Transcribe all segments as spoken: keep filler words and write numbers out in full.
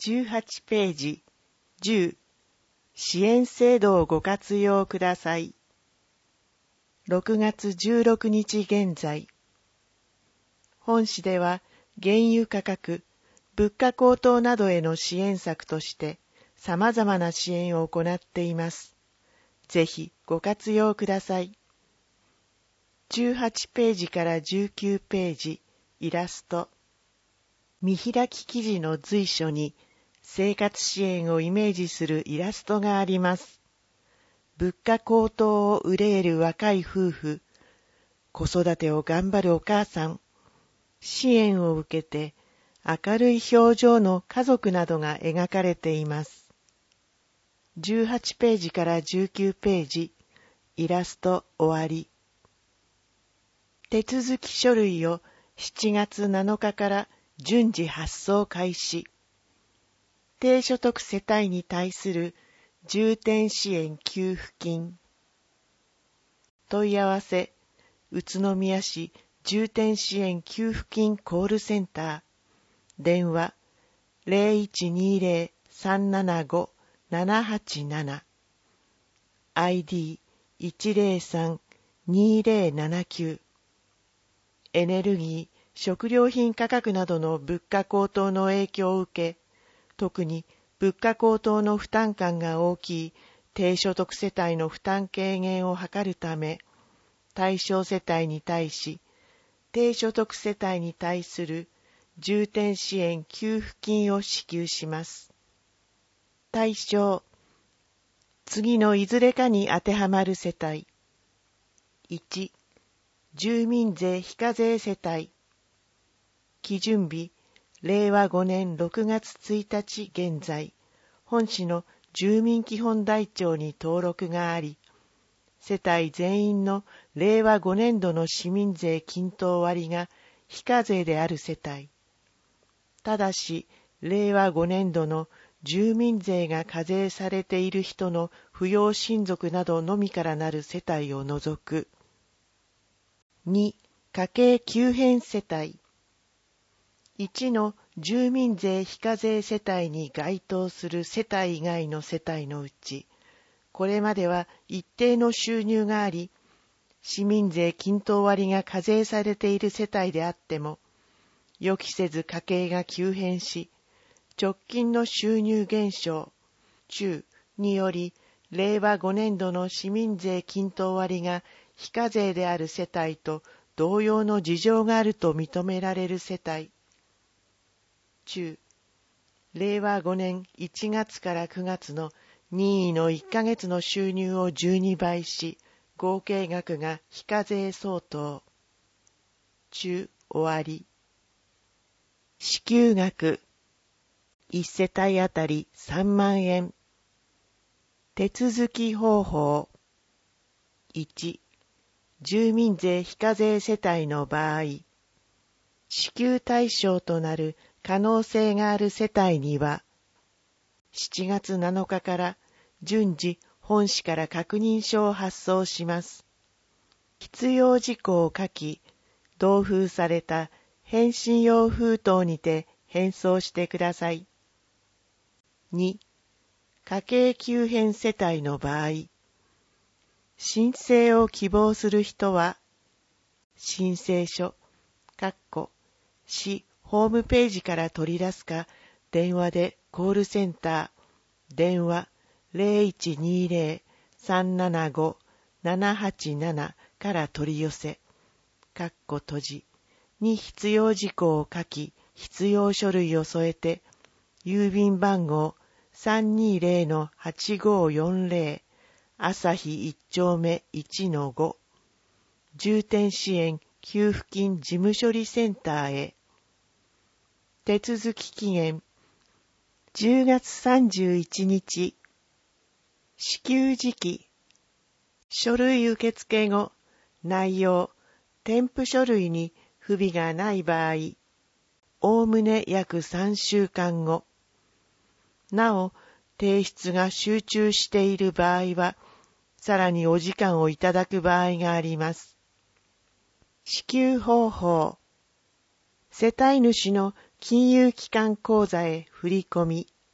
じゅうはちページじゅう支援制度をご活用ください。ろくがつじゅうろくにち現在、本市では原油価格、物価高騰などへの支援策として様々な支援を行っています。ぜひご活用ください。じゅうはちページからじゅうきゅうページ、イラスト。見開き記事の随所に生活支援をイメージするイラストがあります。物価高騰を憂える若い夫婦、子育てを頑張るお母さん、支援を受けて明るい表情の家族などが描かれています。じゅうはちページからじゅうきゅうページ、イラスト終わり。手続き書類をしちがつなのかから順次発送開始。低所得世帯に対する重点支援給付金。問い合わせ、宇都宮市重点支援給付金コールセンター。電話 ゼロいちにゼロ さんななご ななはちなな アイディーいちゼロさん にゼロななきゅう。エネルギー、食料品価格などの物価高騰の影響を受け、特に物価高騰の負担感が大きい低所得世帯の負担軽減を図るため、対象世帯に対し、低所得世帯に対する重点支援給付金を支給します。対象、次のいずれかに当てはまる世帯。いち、住民税非課税世帯。基準日、れいわごねんろくがつついたち現在、本市の住民基本台帳に登録があり、世帯全員のれいわごねんどの市民税均等割が非課税である世帯。ただし、れいわごねんどの住民税が課税されている人の扶養親族などのみからなる世帯を除く。に、家計急変世帯。いちの住民税非課税世帯に該当する世帯以外の世帯のうち、これまでは一定の収入があり、市民税均等割が課税されている世帯であっても、予期せず家計が急変し、直近の収入減少、中により、れいわごねんどの市民税均等割が非課税である世帯と同様の事情があると認められる世帯。中、れいわごねんいちがつからくがつの任意のいっかげつの収入をじゅうにばいし、合計額が非課税相当。中、終わり。支給額、いち世帯あたりさんまんえん。手続き方法。いち、住民税非課税世帯の場合、支給対象となる可能性がある世帯には、しちがつなのかから順次本市から確認書を発送します。必要事項を書き、同封された返信用封筒にて返送してください。に、家計急変世帯の場合、申請を希望する人は、申請書、かっこ市ホームページから取り出すか、電話でコールセンター、電話 ゼロいちにゼロ さんななご ななはちなな から取り寄せ、かっこ閉じ、に必要事項を書き、必要書類を添えて、郵便番号 さんにゼロ はちごよんゼロ 朝日一丁目 いちのご 重点支援給付金事務処理センターへ。手続き期限じゅうがつさんじゅういちにち。支給時期書類受付後、内容、添付書類に不備がない場合、おおむね約さんしゅうかんご。なお、提出が集中している場合は、さらにお時間をいただく場合があります。支給方法。世帯主の金融機関口座へ振り込み、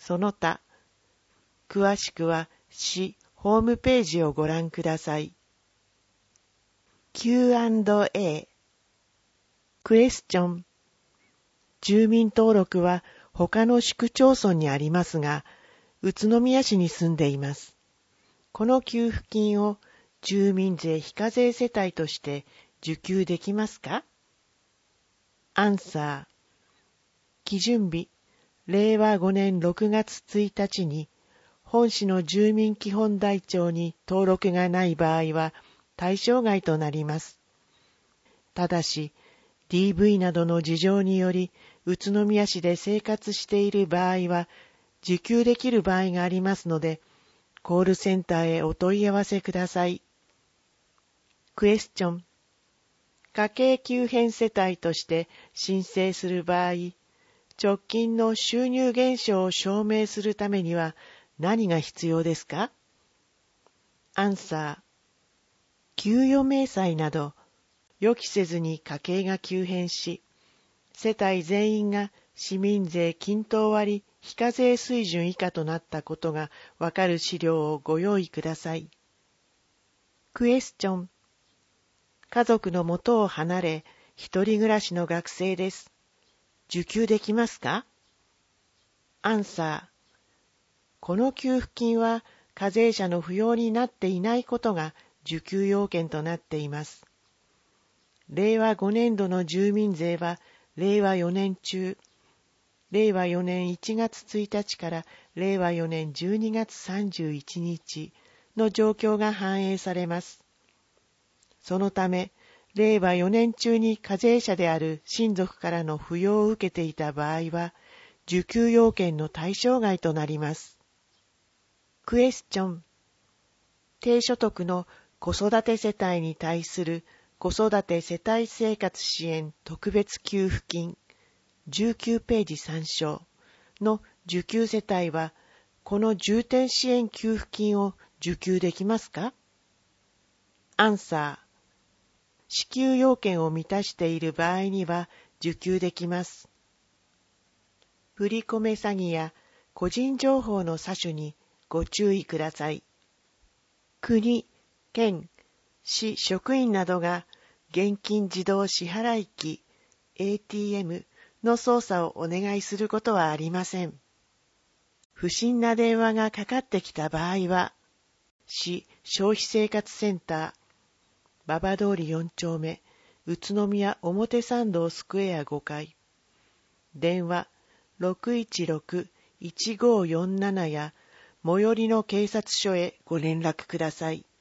その他、詳しくは市ホームページをご覧ください。キューアンドエー クエスチョン。住民登録は他の市区町村にありますが、宇都宮市に住んでいます。この給付金を住民税非課税世帯として受給できますか？アンサー。基準日、れいわごねんろくがつついたちに、本市の住民基本台帳に登録がない場合は対象外となります。ただし、ディーブイ などの事情により、宇都宮市で生活している場合は、受給できる場合がありますので、コールセンターへお問い合わせください。クエスチョン。家計急変世帯として申請する場合、直近の収入減少を証明するためには何が必要ですか？アンサー。給与明細など、予期せずに家計が急変し、世帯全員が市民税均等割非課税水準以下となったことがわかる資料をご用意ください。クエスチョン。家族の元を離れ、一人暮らしの学生です。受給できますか？アンサー。この給付金は課税者の扶養になっていないことが受給要件となっています。れいわごねんどの住民税はれいわよねん中、れいわよねんいちがつついたちかられいわよねんじゅうにがつさんじゅういちにちの状況が反映されます。そのため、れいわよねん中に課税者である親族からの扶養を受けていた場合は、受給要件の対象外となります。クエスチョン。低所得の子育て世帯に対する子育て世帯生活支援特別給付金じゅうきゅうページ参照の受給世帯は、この重点支援給付金を受給できますか？アンサー。支給要件を満たしている場合には受給できます。振り込め詐欺や個人情報の詐取にご注意ください。国、県、市職員などが現金自動支払機 エーティーエム の操作をお願いすることはありません。不審な電話がかかってきた場合は、市消費生活センター、馬場通りよん丁目、宇都宮表参道スクエアごかい、電話 ろくいちろく いちごよんなな や最寄りの警察署へご連絡ください。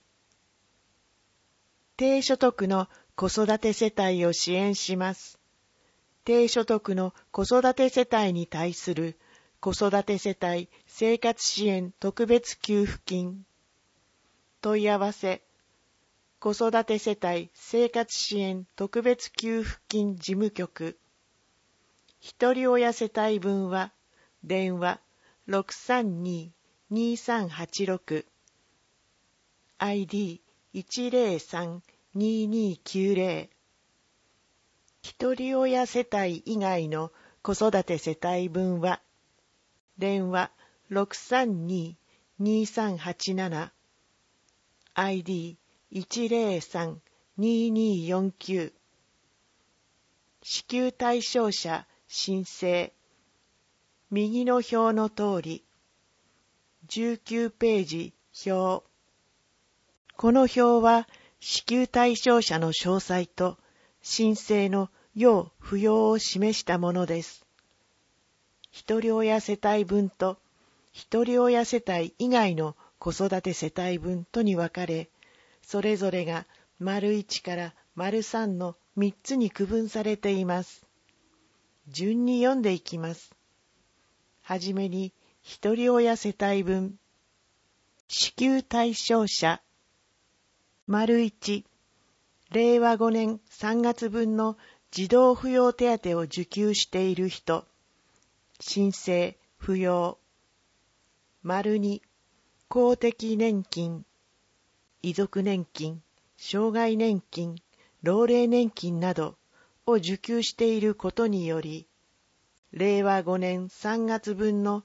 低所得の子育て世帯を支援します。低所得の子育て世帯に対する子育て世帯生活支援特別給付金。問い合わせ。子育て世帯生活支援特別給付金事務局。ひとり親世帯分は、電話 ろくさんに にさんはちろく、アイディーいちぜろさん ににきゅうぜろ。ひとり親世帯以外の子育て世帯分は、電話 ろくさんに にさんはちなな、アイディーいちぜろさん にによんきゅう。支給対象者申請。右の表の通り。じゅうきゅうページ表。この表は支給対象者の詳細と申請の要扶養を示したものです。ひとり親世帯分とひとり親世帯以外の子育て世帯分とに分かれ、それぞれが丸いちから丸さんのみっつに区分されています。順に読んでいきます。はじめに、ひとり親世帯分。支給対象者。丸いち、れいわごねんさんがつぶんの児童扶養手当を受給している人。申請、扶養。丸に、公的年金。遺族年金、障害年金、老齢年金などを受給していることにより、れいわごねんさんがつぶんの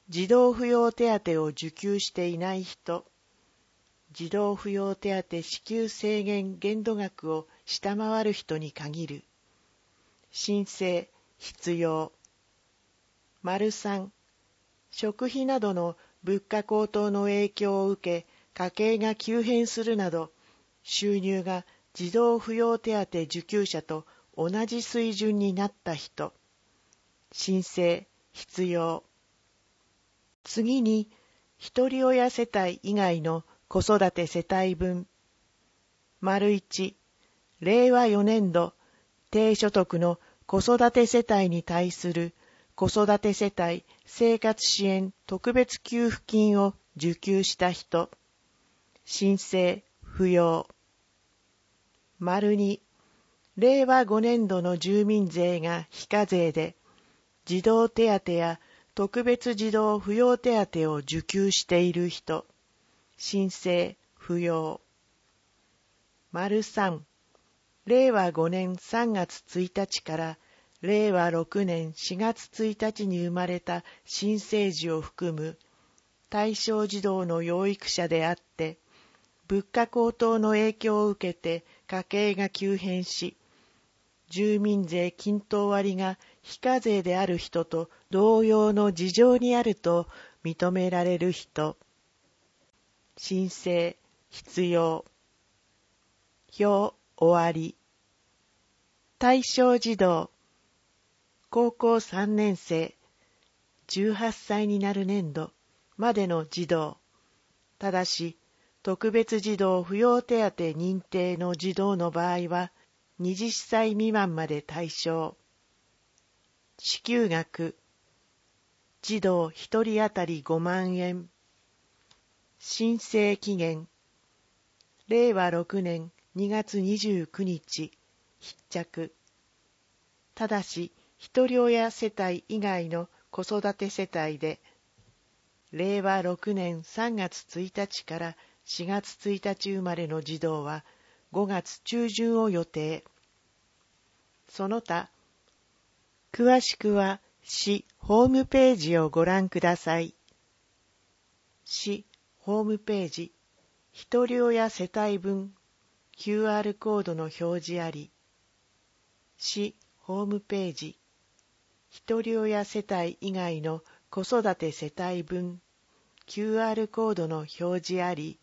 児童扶養手当を受給していない人、児童扶養手当支給制限限度額を下回る人に限る。申請、必要。丸さん、食費などの物価高騰の影響を受け、家計が急変するなど、収入が児童扶養手当受給者と同じ水準になった人。申請、必要。次に、ひとり親世帯以外の子育て世帯分。丸いち、れいわよねんど、低所得の子育て世帯に対する子育て世帯生活支援特別給付金を受給した人。申請、不要。丸に、れいわごねんどの住民税が非課税で、児童手当や特別児童扶養手当を受給している人。申請、不要。丸さん、れいわごねんさんがつついたちかられいわろくねんしがつついたちに生まれた新生児を含む対象児童の養育者であって、物価高騰の影響を受けて家計が急変し、住民税均等割が非課税である人と同様の事情にあると認められる人。申請、必要。表、終わり。対象児童、高校さんねんせい、じゅうはっさいになる年度までの児童、ただし、特別児童扶養手当認定の児童の場合は、はたち未満まで対象。支給額、児童ひとり当たりごまんえん。申請期限、れいわろくねんにがつにじゅうくにち、必着。ただし、ひとり親世帯以外の子育て世帯で、れいわろくねんさんがつついたちからしがつついたち生まれの児童はごがつちゅうじゅんを予定。その他、詳しくは市ホームページをご覧ください。市ホームページ、ひとり親世帯分 キューアール コードの表示あり。市ホームページ、ひとり親世帯以外の子育て世帯分 キューアール コードの表示あり。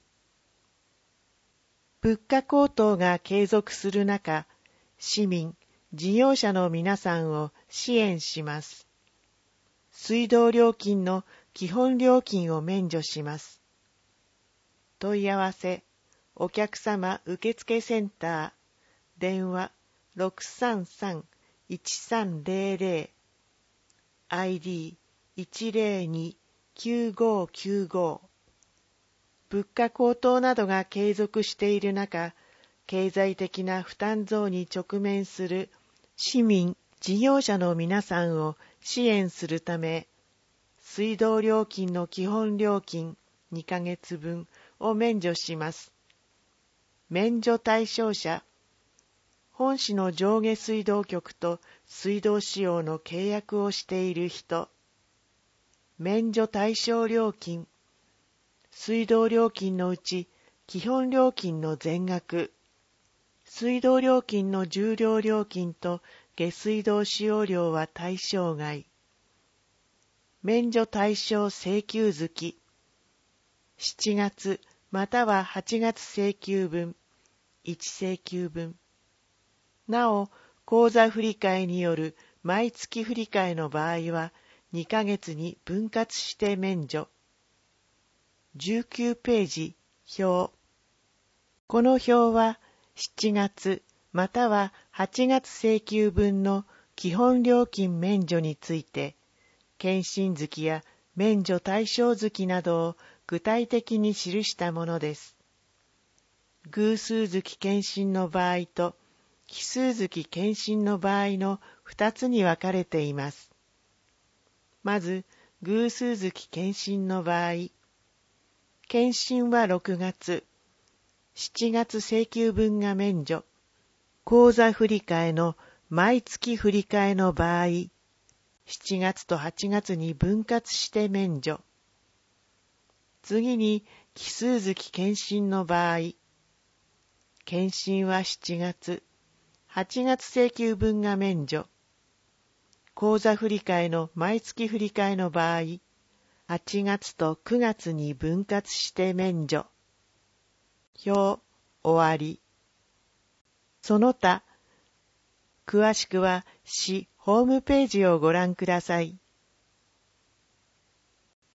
物価高騰が継続する中、市民、事業者の皆さんを支援します。水道料金の基本料金を免除します。問い合わせ、お客様受付センター、電話 ろくさんさんいちさんぜろぜろ、アイディーいちぜろにきゅうごきゅうご。物価高騰などが継続している中、経済的な負担増に直面する市民、事業者の皆さんを支援するため、水道料金の基本料金にかげつぶんを免除します。免除対象者、本市の上下水道局と水道使用の契約をしている人。免除対象料金、水道料金のうち基本料金の全額、水道料金の重量料金と下水道使用料は対象外。免除対象請求月、しちがつまたははちがつ請求分、いち請求分。なお、口座振替による毎月振替の場合は、にかげつに分割して免除。じゅうきゅうページ、表。この表は、しちがつまたははちがつ請求分の基本料金免除について、検診月や免除対象月などを具体的に記したものです。偶数月検診の場合と奇数月検診の場合のふたつに分かれています。まず、偶数月検診の場合、検診はろくがつ、しちがつ請求分が免除、口座振替の毎月振替の場合、 しちがつとはちがつに分割して免除。次に奇数月検診の場合、検診はしちがつ、はちがつ請求分が免除。口座振替の毎月振替の場合、はちがつとくがつに分割して免除。表、終わり。その他、詳しくは市ホームページをご覧ください。